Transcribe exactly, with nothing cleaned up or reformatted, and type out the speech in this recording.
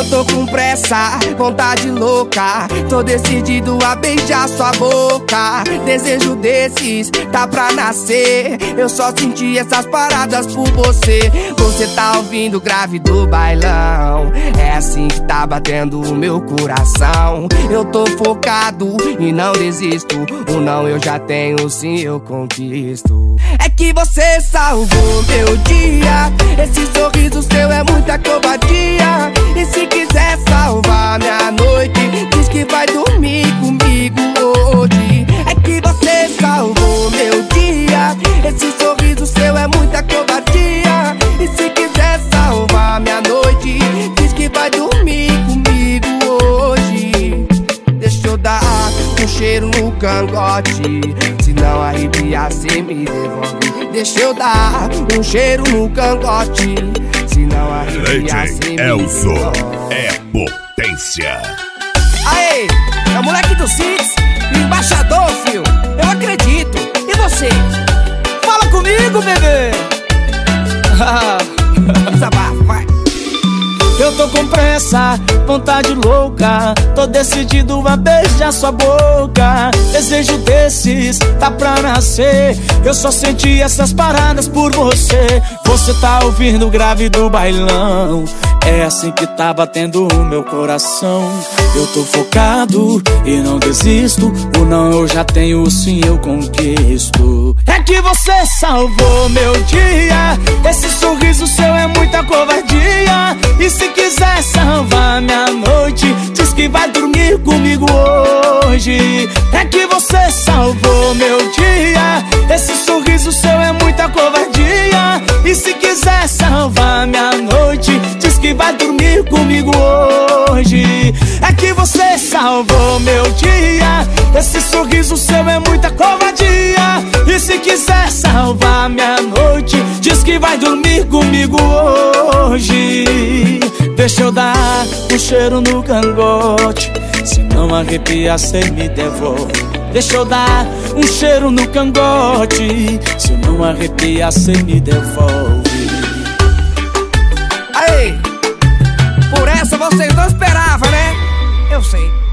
Eu tô com pressa, vontade louca, tô decidido a beijar sua boca. Desejo desses, tá pra nascer. Eu só senti essas paradas por você. Você tá ouvindo o grave do bailão, é assim que tá batendo o meu coração. Eu tô focado e não desisto. O não eu já tenho, o sim eu conquisto. É que você salvou meu dia. Esse sorriso seu é muita covardia. E se quiser salvar minha noite, diz que vai dormir comigo hoje. É que você salvou meu dia. Esse sorriso seu é muita covardia. E se quiser salvar minha noite, diz que vai dormir comigo hoje. Deixa eu dar um cheiro no cangote, se não arrepiar cê me devolve. Deixa eu dar um cheiro no cangote, se não arrepiar cê me Elzo devolve. é potência. Aê, é o moleque do Six, embaixador, fio. Eu acredito, e você? Fala comigo, bebê. Desabafa, vai. Eu tô com pressa, vontade louca, tô decidido a beijar sua boca. Desejo desses, tá pra nascer. Eu só senti essas paradas por você. Você tá ouvindo o grave do bailão, é assim que tá batendo o meu coração. Eu tô focado e não desisto. O não eu já tenho, o sim eu conquisto. É que você salvou meu dia. Esse sorriso seu é muita covardia. E se quiser salvar minha noite, diz que vai dormir comigo hoje. É que você salvou meu dia. Esse sorriso seu é muita covardia. E se quiser salvar minha noite, diz que vai dormir comigo hoje. É que você salvou meu dia. Esse sorriso seu é muita covardia. E se quiser salvar minha noite, diz que vai dormir comigo hoje. Deixa eu dar um cheiro no cangote, se não arrepiar cê me devolve. Deixa eu dar um cheiro no cangote, se não arrepiar cê me devolve. Aí, por essa vocês não esperavam, né? Eu sei.